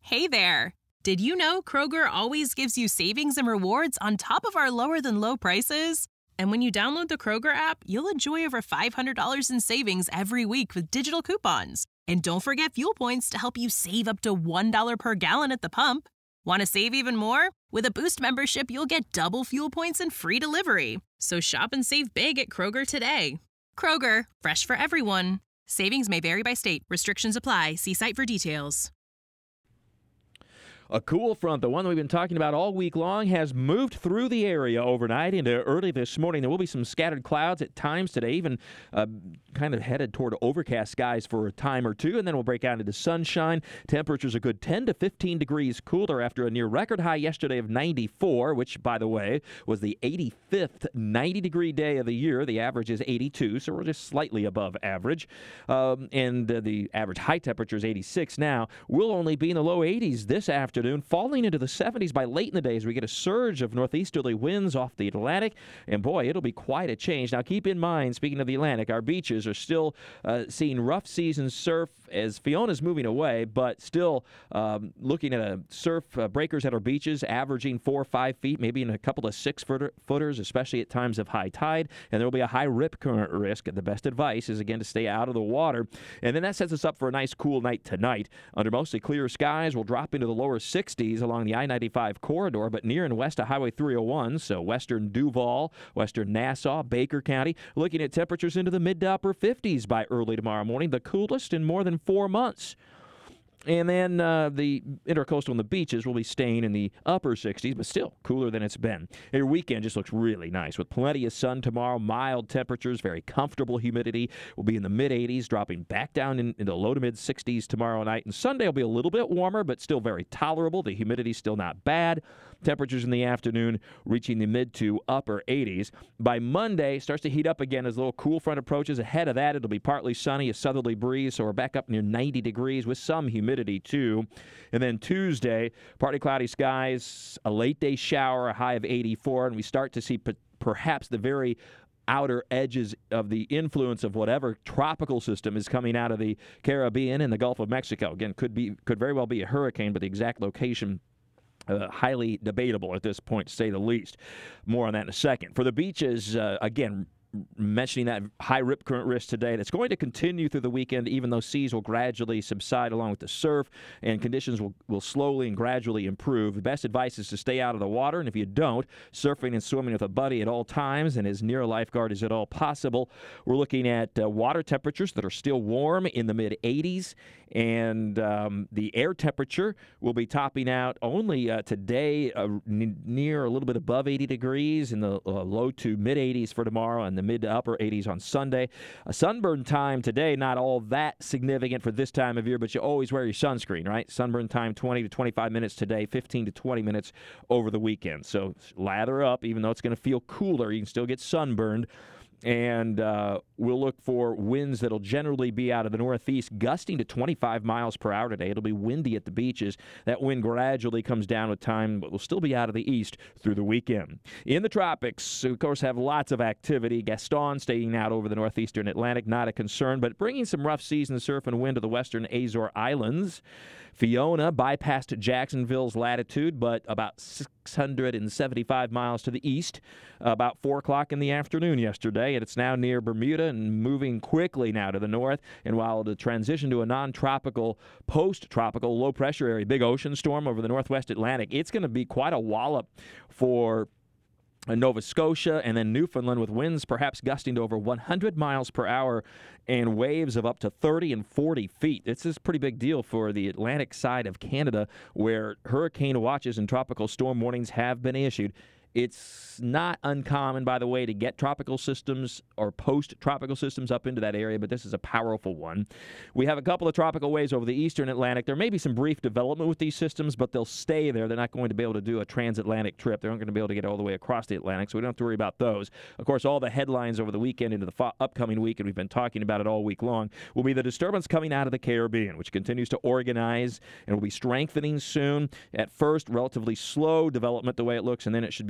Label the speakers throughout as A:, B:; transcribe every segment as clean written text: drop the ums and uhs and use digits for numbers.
A: Hey there! Did you know Kroger always gives you savings and rewards on top of our lower-than-low prices? And when you download the Kroger app, you'll enjoy over $500 in savings every week with digital coupons. And don't forget fuel points to help you save up to $1 per gallon at the pump. Want to save even more? With a Boost membership, you'll get double fuel points and free delivery. So shop and save big at Kroger today. Kroger, fresh for everyone. Savings may vary by state. Restrictions apply. See site for details.
B: A cool front, the one that we've been talking about all week long, has moved through the area overnight into early this morning. There will be some scattered clouds at times today, even kind of headed toward overcast skies for a time or two, and then we'll break out into sunshine. Temperatures a good 10 to 15 degrees cooler after a near record high yesterday of 94, which, by the way, was the 85th 90-degree day of the year. The average is 82, so we're just slightly above average. And the average high temperature is 86 now. We'll only be in the low 80s this afternoon, falling into the 70s by late in the day as we get a surge of northeasterly winds off the Atlantic. And boy, it'll be quite a change. Now, keep in mind, speaking of the Atlantic, our beaches are still seeing rough season surf as Fiona's moving away, but still looking at a surf breakers at our beaches averaging 4 or 5 feet, maybe in a couple of 6-footers, especially at times of high tide. And there will be a high rip current risk. The best advice is, again, to stay out of the water. And then that sets us up for a nice cool night tonight. Under mostly clear skies, we'll drop into the lower 60s along the I-95 corridor, but near and west of Highway 301, so western Duval, western Nassau, Baker County, looking at temperatures into the mid to upper 50s by early tomorrow morning, the coolest in more than 4 months. And then the intercoastal and the beaches will be staying in the upper 60s, but still cooler than it's been. Your weekend just looks really nice with plenty of sun tomorrow, mild temperatures, very comfortable humidity. Will be in the mid-80s, dropping back down into the low to mid-60s tomorrow night. And Sunday will be a little bit warmer, but still very tolerable. The humidity still not bad. Temperatures in the afternoon reaching the mid to upper 80s. By Monday, starts to heat up again as a little cool front approaches. Ahead of that, it'll be partly sunny, a southerly breeze, so we're back up near 90 degrees with some humidity too. And then Tuesday, partly cloudy skies, a late day shower, a high of 84, and we start to see perhaps the very outer edges of the influence of whatever tropical system is coming out of the Caribbean and the Gulf of Mexico. Again, could very well be a hurricane, but the exact location highly debatable at this point, to say the least. More on that in a second. For the beaches, again, mentioning that high rip current risk today, that's going to continue through the weekend, even though seas will gradually subside along with the surf, and conditions will slowly and gradually improve. The best advice is to stay out of the water, and if you don't, surfing and swimming with a buddy at all times and as near a lifeguard as at all possible. We're looking at water temperatures that are still warm in the mid-80s, and the air temperature will be topping out only today near a little bit above 80 degrees in the low to mid-80s for tomorrow, and the mid to upper 80s on Sunday. A sunburn time today, not all that significant for this time of year, but you always wear your sunscreen, right? Sunburn time 20 to 25 minutes today, 15 to 20 minutes over the weekend. So lather up, even though it's going to feel cooler, you can still get sunburned. And we'll look for winds that'll generally be out of the northeast, gusting to 25 miles per hour today. It'll be windy at the beaches. That wind gradually comes down with time, but will still be out of the east through the weekend. In the tropics, of course, have lots of activity. Gaston staying out over the northeastern Atlantic, not a concern, but bringing some rough seas and surf and wind to the western Azore Islands. Fiona bypassed Jacksonville's latitude, but about 675 miles to the east, about 4 o'clock in the afternoon yesterday, and it's now near Bermuda and moving quickly now to the north. And while the transition to a non-tropical, post-tropical low-pressure area, big ocean storm over the northwest Atlantic, it's going to be quite a wallop for Nova Scotia and then Newfoundland, with winds perhaps gusting to over 100 miles per hour and waves of up to 30 and 40 feet. This is a pretty big deal for the Atlantic side of Canada, where hurricane watches and tropical storm warnings have been issued. It's not uncommon, by the way, to get tropical systems or post-tropical systems up into that area, but this is a powerful one. We have a couple of tropical waves over the eastern Atlantic. There may be some brief development with these systems, but they'll stay there. They're not going to be able to do a transatlantic trip. They're not going to be able to get all the way across the Atlantic, so we don't have to worry about those. Of course, all the headlines over the weekend into the upcoming week, and we've been talking about it all week long, will be the disturbance coming out of the Caribbean, which continues to organize and will be strengthening soon. At first, relatively slow development the way it looks, and then it should be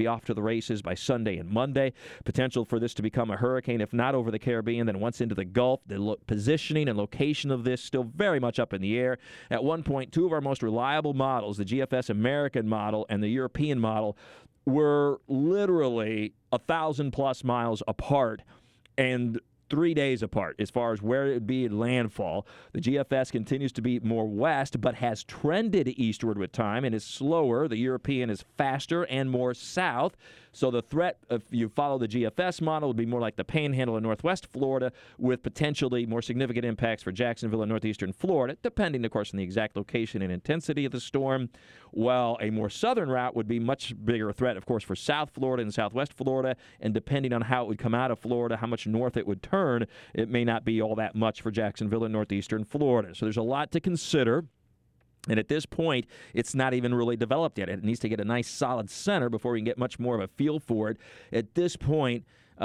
B: off to the races by Sunday and Monday. Potential for this to become a hurricane, if not over the Caribbean, then once into the Gulf. The positioning and location of this still very much up in the air. At one point, two of our most reliable models, the GFS American model and the European model, were literally 1,000-plus miles apart and 3 days apart as far as where it would be in landfall. The GFS continues to be more west, but has trended eastward with time and is slower. The European is faster and more south. So the threat, if you follow the GFS model, would be more like the Panhandle in northwest Florida, with potentially more significant impacts for Jacksonville and northeastern Florida, depending, of course, on the exact location and intensity of the storm. While a more southern route would be much bigger threat, of course, for South Florida and southwest Florida, and depending on how it would come out of Florida, how much north it would turn, it may not be all that much for Jacksonville and northeastern Florida. So there's a lot to consider. And at this point, it's not even really developed yet. It needs to get a nice solid center before we can get much more of a feel for it. At this point,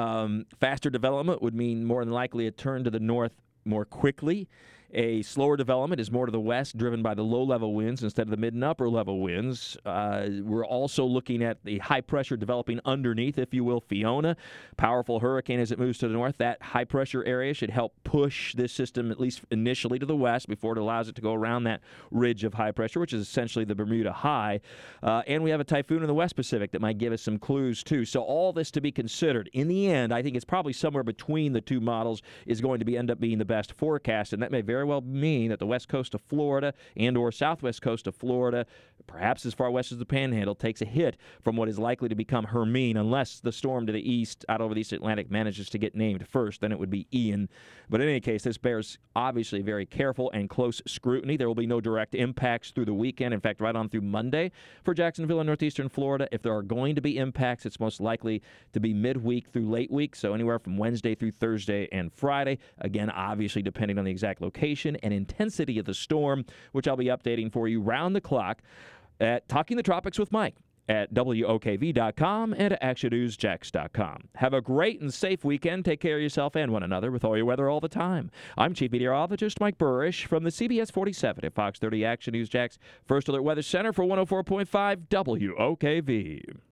B: faster development would mean more than likely a turn to the north more quickly. A slower development is more to the west, driven by the low-level winds instead of the mid- and upper-level winds. We're also looking at the high pressure developing underneath, if you will, Fiona. Powerful hurricane as it moves to the north. That high-pressure area should help push this system, at least initially, to the west before it allows it to go around that ridge of high pressure, which is essentially the Bermuda High. And we have a typhoon in the West Pacific that might give us some clues, too. So all this to be considered. In the end, I think it's probably somewhere between the two models is going to end up being the best forecast, and that may very well mean that the west coast of Florida and or southwest coast of Florida, perhaps as far west as the Panhandle, takes a hit from what is likely to become Hermine, unless the storm to the east out over the East Atlantic manages to get named first. Then it would be Ian. But in any case, this bears obviously very careful and close scrutiny. There will be no direct impacts through the weekend. In fact, right on through Monday for Jacksonville and northeastern Florida. If there are going to be impacts, it's most likely to be midweek through late week, so anywhere from Wednesday through Thursday and Friday. Again, obviously depending on the exact location and intensity of the storm, which I'll be updating for you round the clock at Talking the Tropics with Mike at WOKV.com and at ActionNewsJax.com. Have a great and safe weekend. Take care of yourself and one another with all your weather all the time. I'm Chief Meteorologist Mike Burrish from the CBS 47 at Fox 30 Action News Jax First Alert Weather Center for 104.5 WOKV.